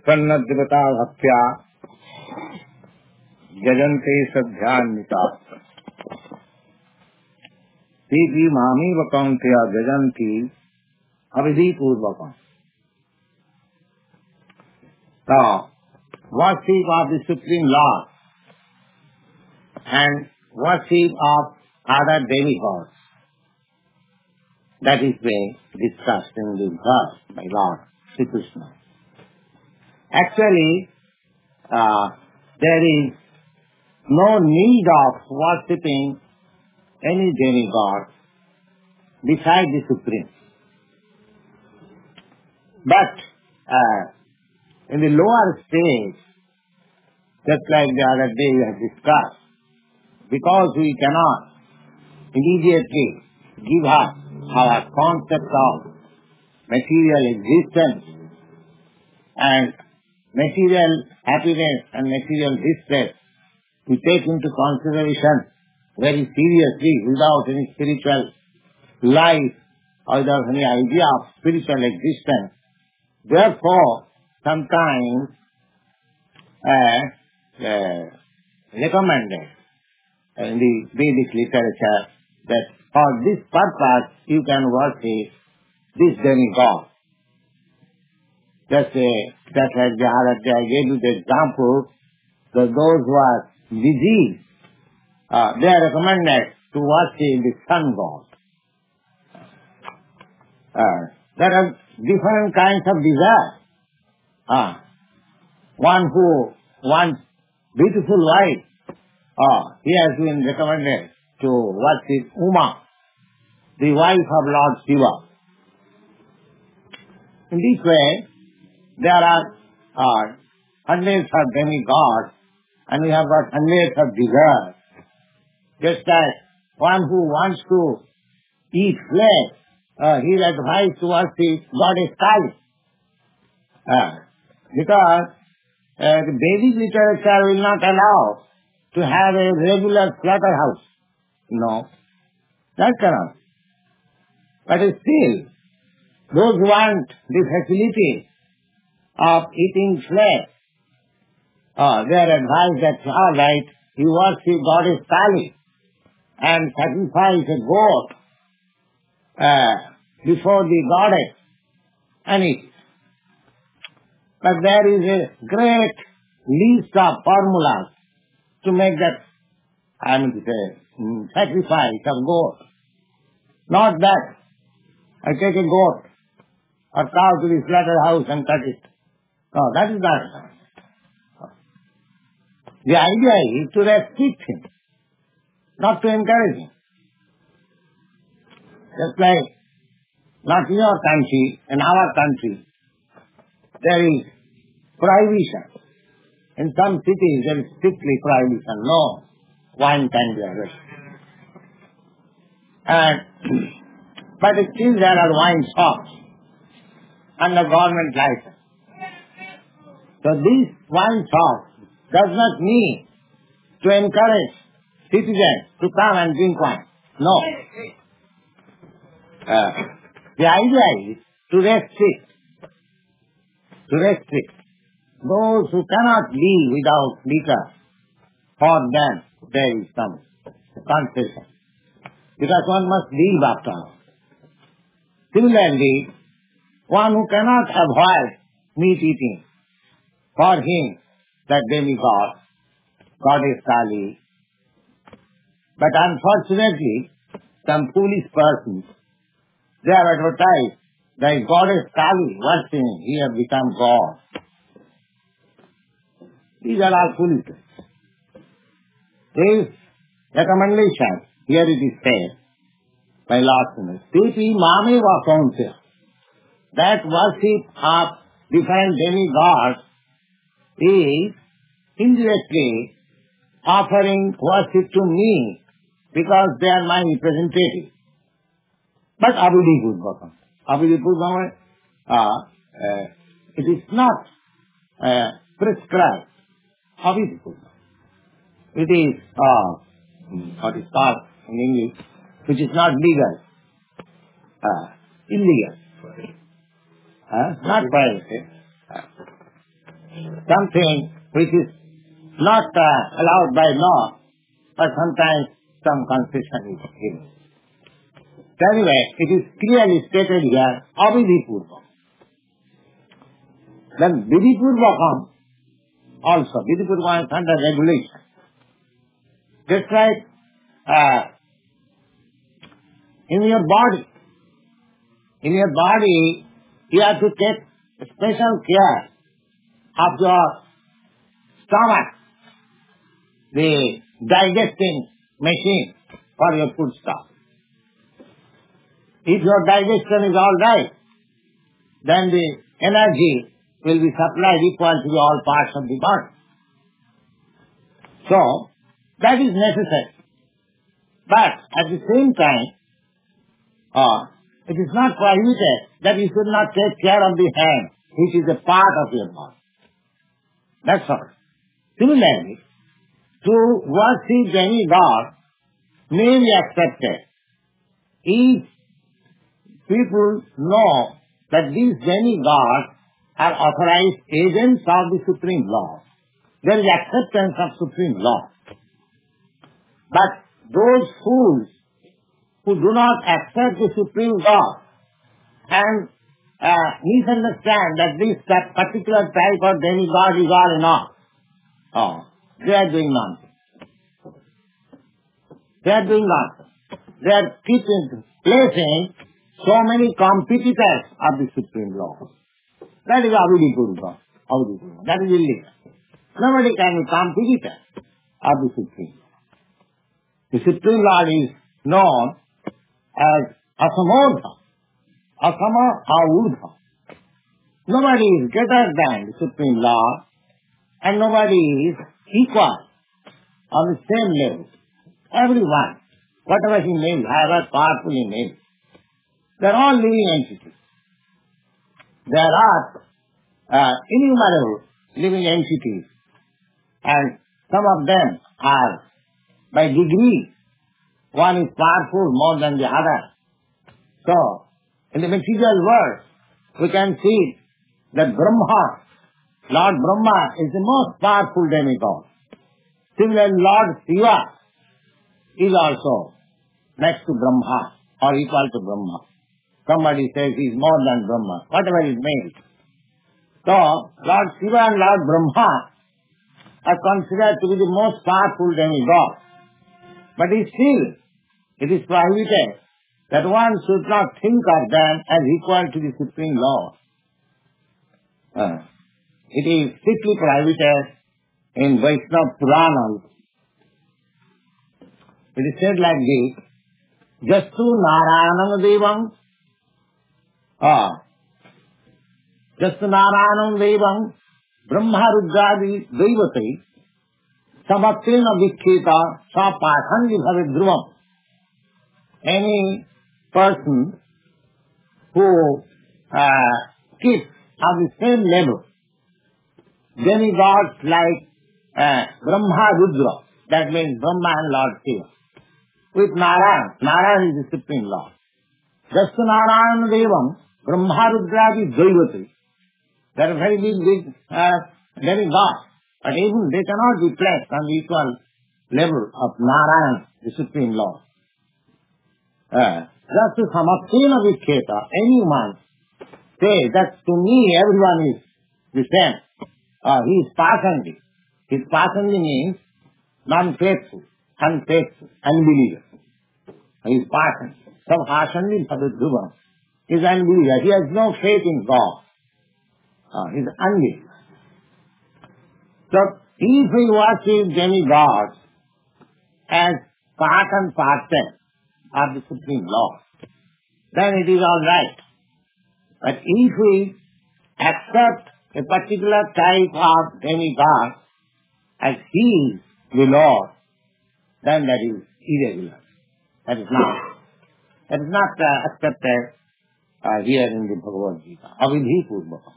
सन्नद्वता भक्त्या जजन्ते सध्यान्विता तेपि मामेव कौन्तेय जजन्ति अविधि पूर्वकम्. The worship of the Supreme Lord and worship of other demigods, that is being discussed in this verse by Lord Sri Krishna. Actually, there is no need of worshipping any demigod beside the Supreme. But in the lower stage, just like the other day we have discussed, because we cannot immediately give up our concept of material existence and material happiness and material distress, we take into consideration very seriously without any spiritual life or without any idea of spiritual existence. Therefore, sometimes recommended in the Vedic literature that for this purpose you can worship this demigod. Just like the other day I gave you the example that those who are diseased, they are recommended to worship the sun god. There are different kinds of desire. One who wants beautiful wife, he has been recommended to worship Uma, the wife of Lord Shiva. In this way, there are hundreds of demigods, and we have got hundreds of desires. Just as one who wants to eat flesh, he is advised to worship Goddess Kali. Because the Vedic literature will not allow to have a regular slaughterhouse. No, that cannot. But still, those who want the facility of eating flesh, they are advised that, all right, you worship Goddess Kali and sacrifice a goat before the goddess and eat. But there is a great list of formulas to make that, sacrifice of goat. Not that I take a goat or cow to the slaughterhouse and cut it. No, that is not. The idea is to restrict him, not to encourage him. Just like not in your country, in our country, there is prohibition. In some cities there is strictly prohibition. No wine can be arrested. But still there are wine shops under government license. So these wine shops does not mean to encourage citizens to come and drink wine. No. The idea is to restrict. Those who cannot live without liquor, for them there is some concession. Because one must live after all. Similarly, one who cannot avoid meat eating, for him that demigod, Goddess Kali. But unfortunately, some foolish persons, they have advertised that Goddess Kali, worshipping, he has become God. These are all foolishness. This recommendation, here it is said by Lord Krishna, Tepi mameva kaunteya, that worship of different demigods is indirectly offering worship to me because they are my representative. But Abhidhi Purvakam. Abhidhi Purvakam, it is not prescribed. Abhidhi Purvakam. It is what is called in English, which is not legal, illegal. Not violent. something which is not allowed by law, but sometimes some concession is given. Anyway, it is clearly stated here, avidhipurvakam. Then vidhipurvakam also. Vidhipurvakam is under regulation. Just like in your body. In your body, you have to take special care of your stomach, the digesting machine for your food stuff. If your digestion is all right, then the energy will be supplied equal to all parts of the body. So, that is necessary. But at the same time, it is not prohibited that you should not take care of the hand, which is a part of your body. That's all. Similarly, to worship any god may be accepted if people know that these demigods are authorized agents of the Supreme Law. There is acceptance of Supreme Law. But those fools who do not accept the Supreme Law and misunderstand that this particular type of demigod is all in all, they are doing nonsense. They are doing nonsense. They are placing so many competitors of the Supreme Law. That is avidhipurvakam. That is illegal. Nobody can be competitor of the Supreme Law. The Supreme Law is known as asamordha, asama urdha. Nobody is greater than the Supreme Law and nobody is equal on the same level. Everyone, whatever he may be, however powerful he may be, they are all living entities. There are innumerable living entities and some of them are by degree. One is powerful more than the other. So, in the material world, we can see that Brahma, Lord Brahma is the most powerful demigod. Similarly, Lord Shiva is also next to Brahma or equal to Brahma. Somebody says he is more than Brahma, whatever it means. So, Lord Shiva and Lord Brahma are considered to be the most powerful demigods. But still, it is prohibited that one should not think of them as equal to the Supreme Law. It is strictly prohibited in Vaishnava Purana. It is said like this, Jastu Narayanam Devam, Jastu Narayanam Devam, Brahma Rudradi Devati, Samatena Vikkheta Sa Pathandi Bhavet Dhruvam. Any person who keeps on the same level demigods like Brahma Rudra, that means Brahma and Lord Shiva, with Narayan. Narayan is the Supreme Lord. Jastu Narayan Devam, Brahma Rudradi Devati. They are very big demigods, but even they cannot be placed on the equal level of Narayan, the Supreme Lord. Just to Samatena Vikkheta, anyone say that to me everyone is the same. He is Pasandi. His Pasandi means non-faithful, unfaithful, unbeliever. He is Pasandi. Sab Pasandi Bhavedruvam. He is unbeliever. He has no faith in God. He is unbeliever. So, if we worship demigods as part and parcel of the Supreme Law, then it is all right. But if we accept a particular type of demigod as he is the Lord, then that is irregular. That is not accepted here in the Bhagavad Gita. Avidhipurvakam.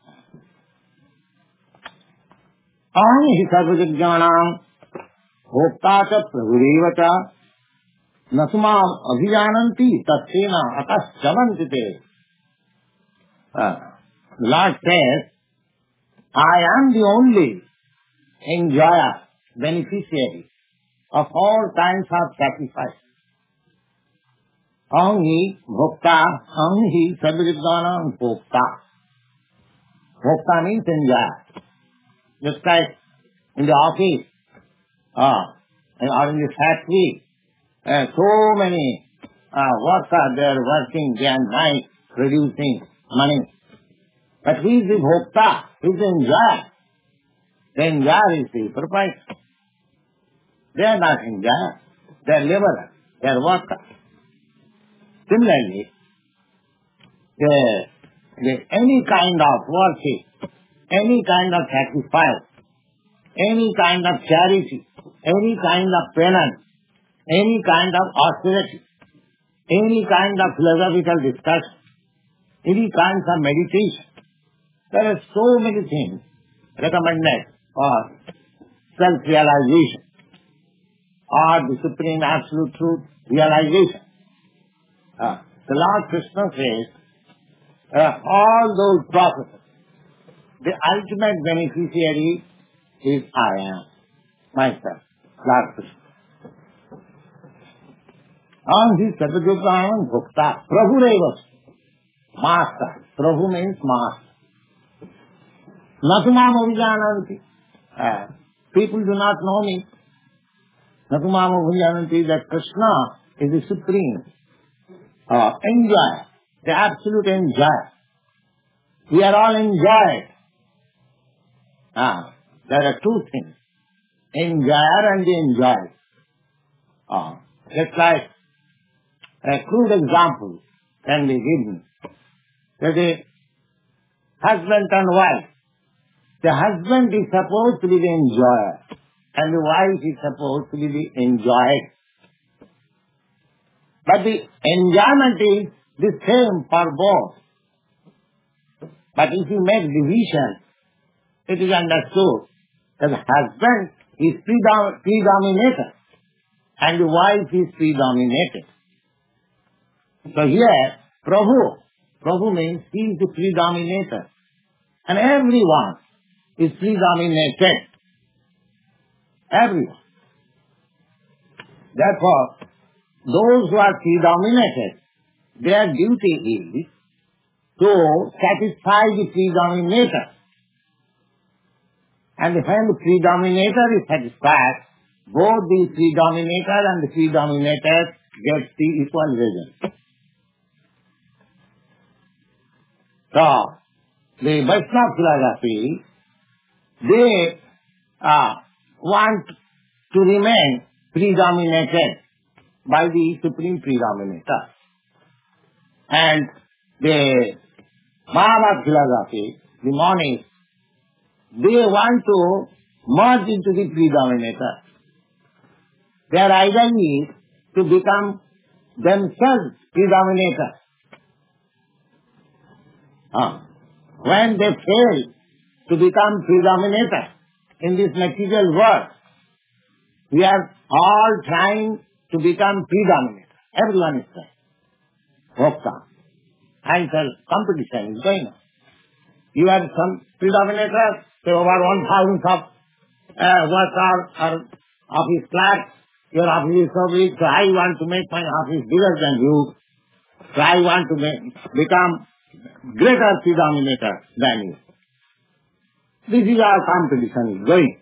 Aham hi sarvajagyanam bhokta cha prabhudev cha nasumam abhijananti tatsena atas chavanti te. Lord says I am the only enjoyer, beneficiary of all kinds of sacrifice. Aham hi bhokta, aham hi sarvajitvanam bhokta. Bhokta means enjoyer. Just like in the office, or in the factory, so many workers, they are working day and night, producing money. But who is the bhokta? Who is the enjoyer? The enjoyer is the proprietor. They are not enjoyer. They are laborer. They are workers. Similarly, any kind of worship, any kind of sacrifice, any kind of charity, any kind of penance, any kind of austerity, any kind of philosophical discussion, any kinds of meditation. There are so many things recommended for self-realization or the Supreme Absolute Truth realization. The Lord Krishna says, all those processes, the ultimate beneficiary is I am, myself, Lord Krishna. And he Sarvajitvanam Bhokta, Prabhu Revas, master. Prabhu means master. Natumam Abhijananti. People do not know me. Natumam Abhijananti, that Krishna is the supreme enjoyer, the absolute enjoyer. We are all enjoyed. There are two things, enjoyer and the enjoyed. Just like a crude example can be given. That a husband and wife. The husband is supposed to be the enjoyer, and the wife is supposed to be the enjoyed. But the enjoyment is the same for both. But if you make division, it is understood that the husband is predominator and the wife is predominated. So here, Prabhu means he is the predominator, and everyone is predominated. Everyone. Therefore, those who are predominated, their duty is to satisfy the predominator. And when the predominator is satisfied, both the predominator and the predominated get the equal result. So, the Vaishnava philosophy, they want to remain predominated by the Supreme Predominator. And the Mayavad philosophy, the monists, they want to merge into the Predominator. Their idea is to become themselves Predominator. When they fail to become Predominator in this material world, we are all trying to become Predominator. Everyone is trying. Bhokta. And the competition is going on. You are some Predominator, say over 1,000 of workers or office clerks. Your office is so big, so I want to make my office bigger than you. So I want to become greater Predominator than you. This is our competition is going.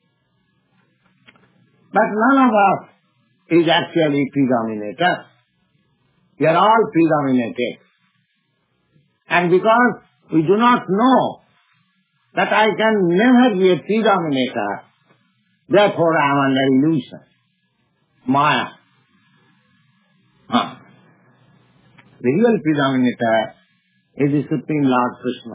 But none of us is actually Predominator. We are all predominated. And because we do not know that I can never be a predominator, therefore I am under illusion. Maya. The real predominator is the Supreme Lord Krishna.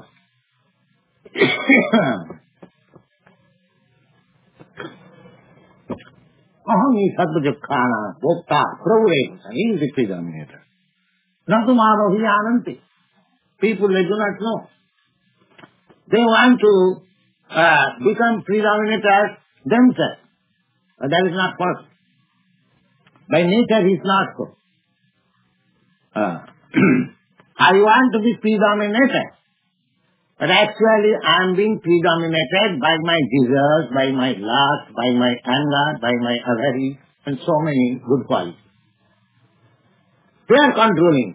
Aham hi sarvajukkhana bhokta pravureva. He is the predominator. Natumam abhijananti. People, they do not know. They want to become predominators themselves. But that is not possible. By nature, he is not so. I want to be predominated. But actually I am being predominated by my desires, by my lust, by my anger, by my avarice, and so many good qualities. They are controlling.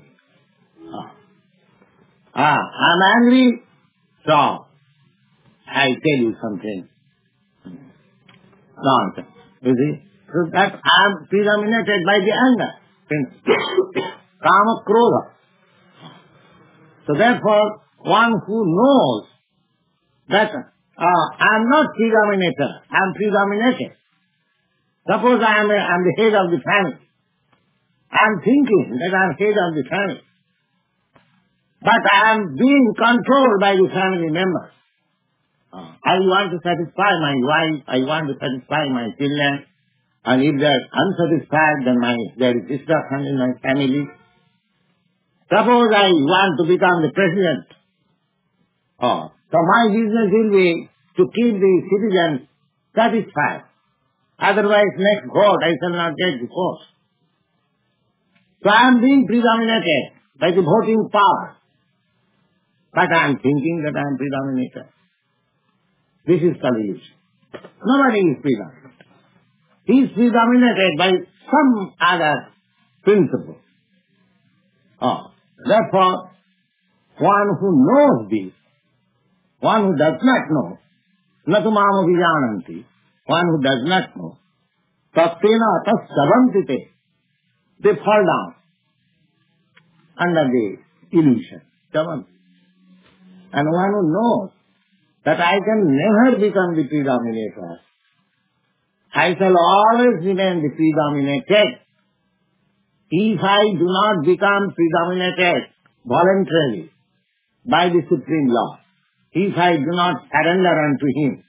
I am angry, so I tell you something. Nonsense. You see? So that I am predominated by the anger. Kama Krodha. So therefore, one who knows that I am not predominator, I am predominated. Suppose I am the head of the family. I am thinking that I am head of the family. But I am being controlled by the family members. I want to satisfy my wife, I want to satisfy my children, and if they are unsatisfied, then there is destruction in my family. Suppose I want to become the president. So my business will be to keep the citizens satisfied. Otherwise, next vote I shall not get the post. So I am being predominated by the voting power. But I am thinking that I am predominated. This is Kali. Nobody is predominated. He is predominated by some other principle. Therefore, one who knows this, one who does not know, natu mama vijananti, one who does not know, tattena tas savantite, they fall down under the illusion. Savanti. And one who knows that I can never become the predominator, I shall always remain the predominated. If I do not become predominated voluntarily by the Supreme Law, if I do not surrender unto Him,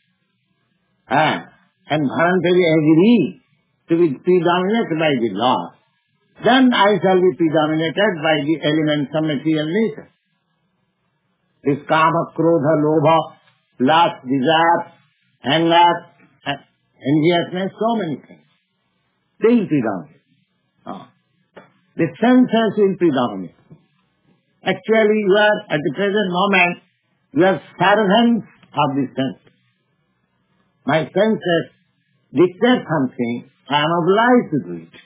and voluntarily agree to be predominated by the law, then I shall be predominated by the elements of material nature. This kama, krodha, lobha, lust, desire, anger, enviousness, so many things. They will predominate. The senses will predominate. Actually, you are, at the present moment, you are servants of the senses. My senses dictate something, I am obliged to do it.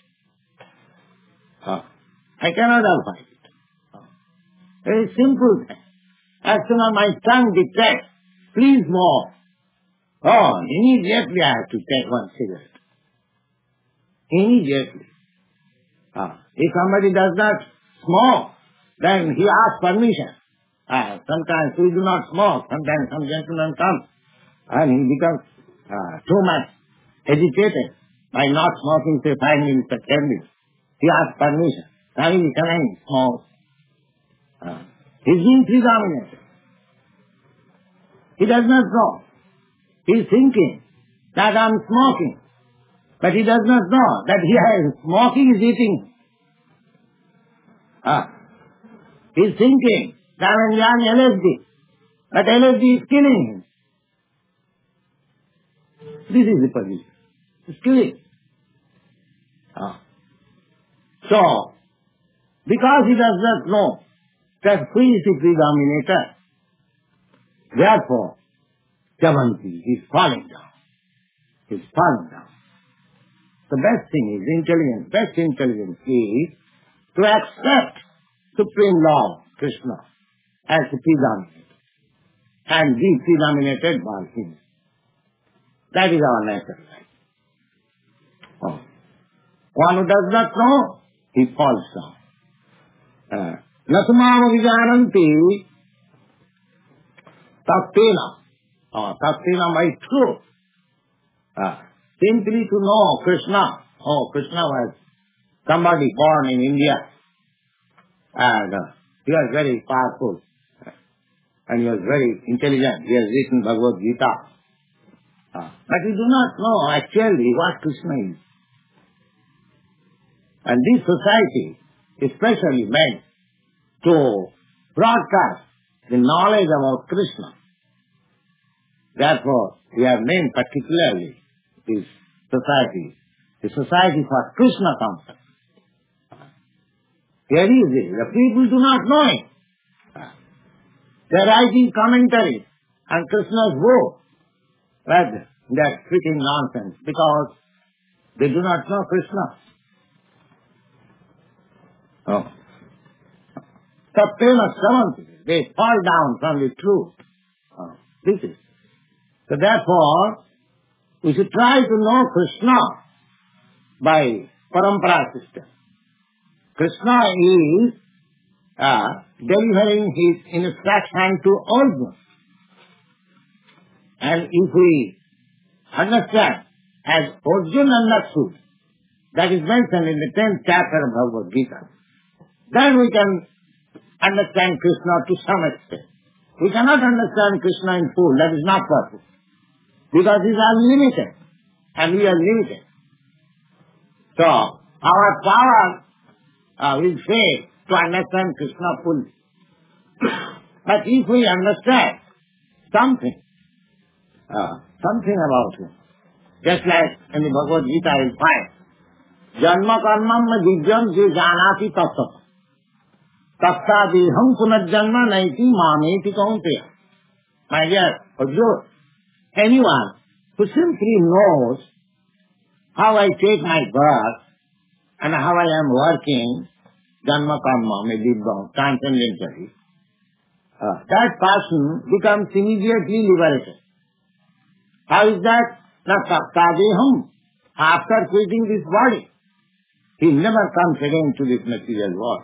I cannot avoid it. Very simple thing. As soon as my tongue dictates, please more. Immediately I have to take one cigarette. Immediately. If somebody does not smoke, then he asks permission. Sometimes we do not smoke. Sometimes some gentleman comes and he becomes too much agitated by not smoking, say 5 minutes or 10 minutes. He asks permission. Can I smoke? He's being predominated. He does not know. He is thinking that I am smoking. But he does not know that smoking is eating. He is thinking that I am enjoying LSD. But LSD is killing him. This is the position. It's killing. So, because he does not know that who is the predominator, therefore, Javanti is falling down. He is falling down. The best thing is best intelligence is to accept Supreme Lord, Krishna, as the predominant and be predominated by Him. That is our natural life. One who does not know, he falls down. Nasamama vijananti tattena. Tattena by truth. Simply to know Krishna. Krishna was somebody born in India. And he was very powerful. And he was very intelligent. He has written Bhagavad Gita. But we do not know actually what Krishna is. And this society is specially meant to broadcast the knowledge about Krishna. Therefore, we have named particularly this society, the Society for Krishna Consciousness. Here is it. The people do not know it. They are writing commentaries on Krishna's book. But they are speaking nonsense because they do not know Krishna. Oh. Satyena Samanti. They fall down from the truth. Oh. This is. So therefore, we should try to know Krishna by parampara system. Krishna is delivering his instruction to Arjuna. And if we understand, as Arjuna understood, that is mentioned in the 10th chapter of Bhagavad Gita, then we can understand Krishna to some extent. We cannot understand Krishna in full, that is not possible. Because he is unlimited, and we are limited. So, our power will fail to understand Krishna fully. But if we understand something about him, just like in the Bhagavad Gita you find, Janma karmam divyam je janati tattva. Tattva deham punarjanma naiti mameti kaunteya. My dear Arjuna, anyone who simply knows how I take my birth and how I am working, Janma karma, divyam, transcendentally, that person becomes immediately liberated. How is that? Tattva after quitting this body, he never comes again to this material world.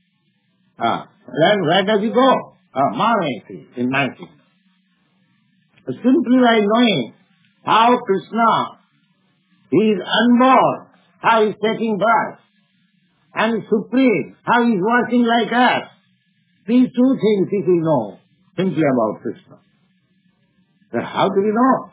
Then where does he go? Mameti, in my kingdom. Simply by knowing how Krishna, he is unborn, how he is taking birth, and supreme, how he is working like us. These two things if we know simply about Krishna. Then how do we know?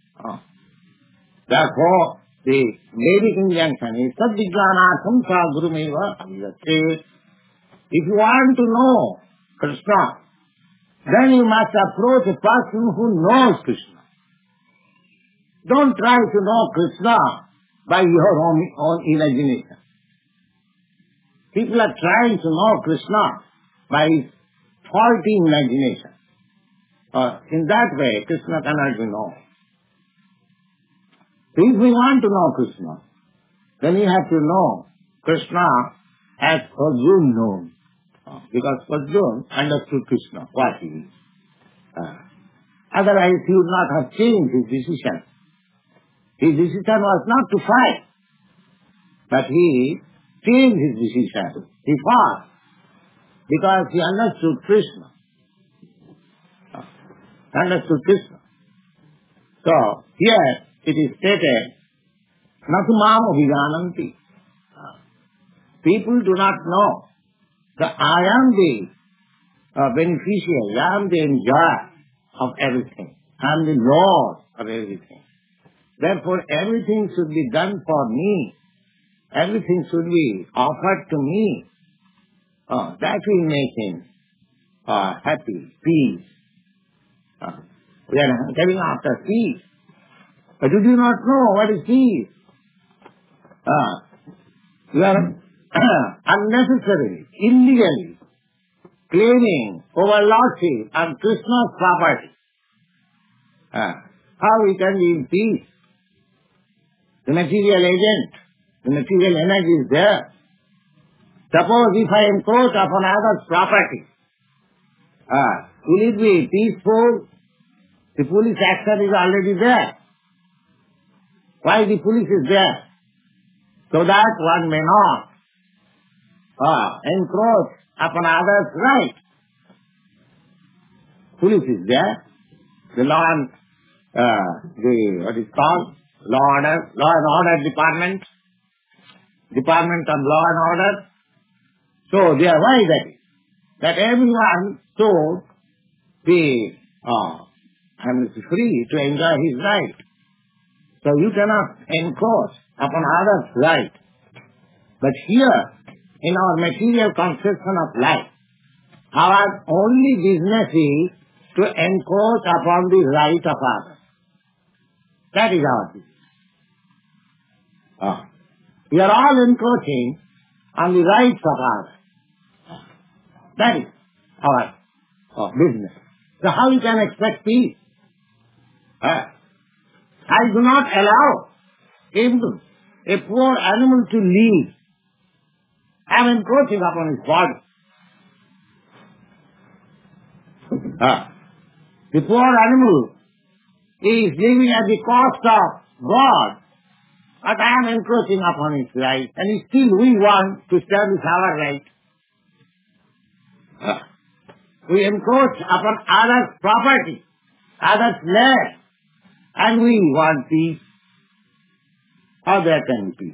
Therefore, the Vedic injunction is Sadvijnanatham sa gurumeva avivate. If you want to know Krishna, then you must approach a person who knows Krishna. Don't try to know Krishna by your own imagination. People are trying to know Krishna by faulty imagination. In that way, Krishna cannot be known. If we want to know Krishna, then we have to know Krishna as Arjuna known. Because Arjuna understood Krishna, what he is. Otherwise he would not have changed his decision. His decision was not to fight, but he changed his decision. He fought because he understood Krishna. Understood Krishna. So here it is stated, Natu mam abhijananti. People do not know that I am the beneficiary, I am the enjoyer of everything. I am the Lord of everything. Therefore everything should be done for me. Everything should be offered to me. That will make him happy, peace. We are getting after peace. But you do not know what is peace. You are unnecessarily, illegally claiming overlordship on Krishna's property. How we can be in peace? The material agent, the material energy is there. Suppose if I encroach upon others' property, will it be peaceful? The police action is already there. Why the police is there? So that one may not encroach upon others' right. Police is there. The law and what is called law and order department of law and order. So they are why that everyone should be free to enjoy his right. So you cannot encroach upon others' right. But here, in our material conception of life, our only business is to encroach upon the right of others. That is our business. We are all encroaching on the rights of others. That is our business. So how you can expect peace? I do not allow even a poor animal to live. I am encroaching upon his body. The poor animal is living at the cost of God, but I am encroaching upon his right, and still we want to establish our right. We encroach upon others' property, others' land, and we want peace. How there can be peace?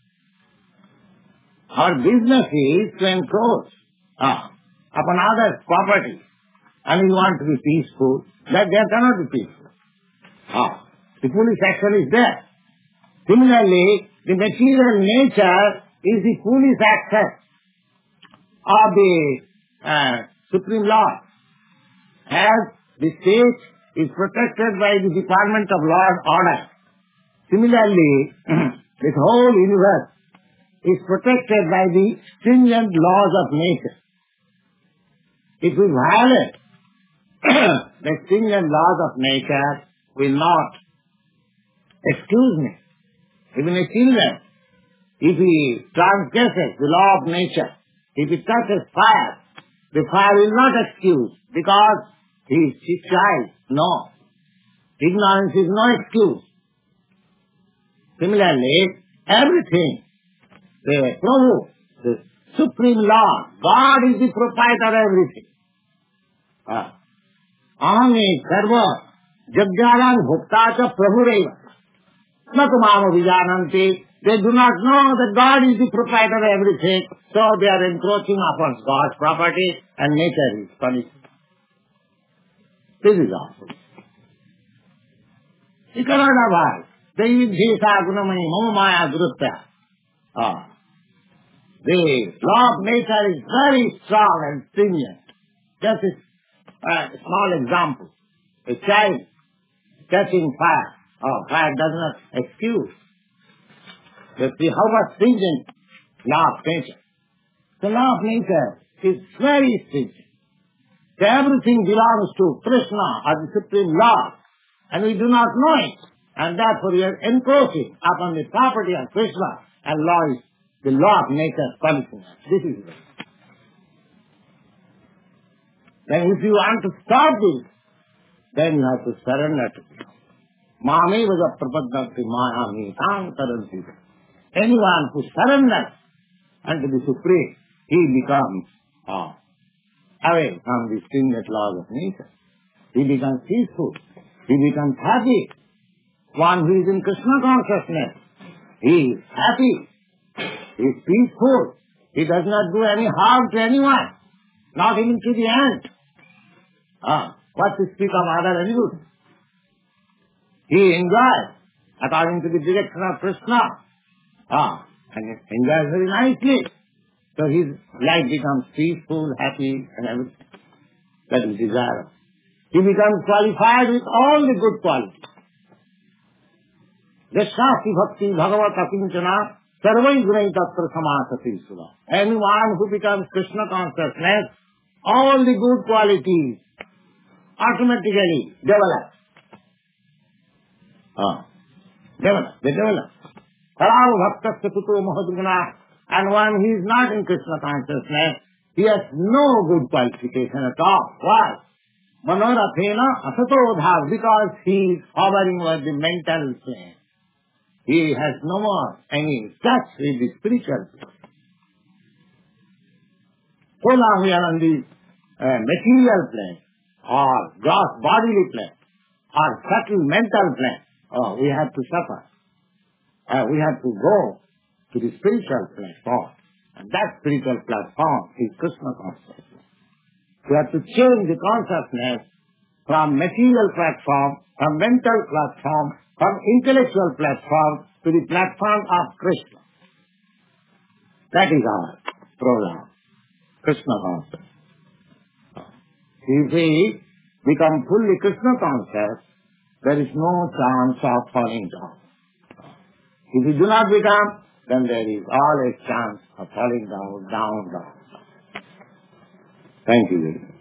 Our business is to encroach upon others' property, and we want to be peaceful. That there cannot be peaceful. The foolish action is there. Similarly, the material nature is the foolish action of the Supreme Lord. As the state is protected by the Department of Law and Order, similarly, this whole universe is protected by the stringent laws of nature. If we violate the stringent laws of nature, will not, excuse me, even a children, if he transgresses the law of nature, if he touches fire, the fire will not excuse because he is a child. No. Ignorance is no excuse. Similarly, everything, the Prabhu, the Supreme Lord, God is the proprietor of everything. Ahame sarva jagyaran bhukta cha prabhureva. Natumama vijananti. They do not know that God is the proprietor of everything, so they are encroaching upon God's property and nature is punishing. This is awful. You cannot avoid. The law of nature is very strong and stringent. Just a small example. A child catching fire. Fire does not excuse. But see how much stringent law of nature. The law of nature is very stringent. So everything belongs to Krishna or the Supreme Lord, and we do not know it. And therefore we are encroaching upon the property of Krishna, and law is the law of nature punishing us. This is it. Then if you want to stop this, then you have to surrender to it. Mame vaja prapaddanti mayami taranti. Anyone who surrenders unto the Supreme, he becomes away from the stringent laws of nature. He becomes peaceful. He becomes happy. One who is in Krishna consciousness, he is happy. He is peaceful. He does not do any harm to anyone, not even to the ant. What to speak of other animals? He enjoys according to the direction of Krishna. And he enjoys very nicely. So his life becomes peaceful, happy, and everything that is desirable. He becomes qualified with all the good qualities. Yashasti bhakti bhagavat akinchana sarvai gunai tatra samasati sudha. Anyone who becomes Krishna consciousness, all the good qualities automatically develop. They develop. Sarava bhaktasya kuto mahadguna. And when he is not in Krishna consciousness, he has no good qualification at all. Why? Manorathena asatodha, because he is hovering over the mental plane. He has no more any touch with the spiritual plane. So long we are on the material plane, or gross bodily plane, or subtle mental plane, we have to suffer. We have to go to the spiritual platform. And that spiritual platform is Krishna consciousness. We have to change the consciousness from material platform, from mental platform, from intellectual platform to the platform of Krishna. That is our program. Krishna consciousness. If we become fully Krishna conscious, there is no chance of falling down. If we do not become, then there is always chance of falling down. Thank you very much.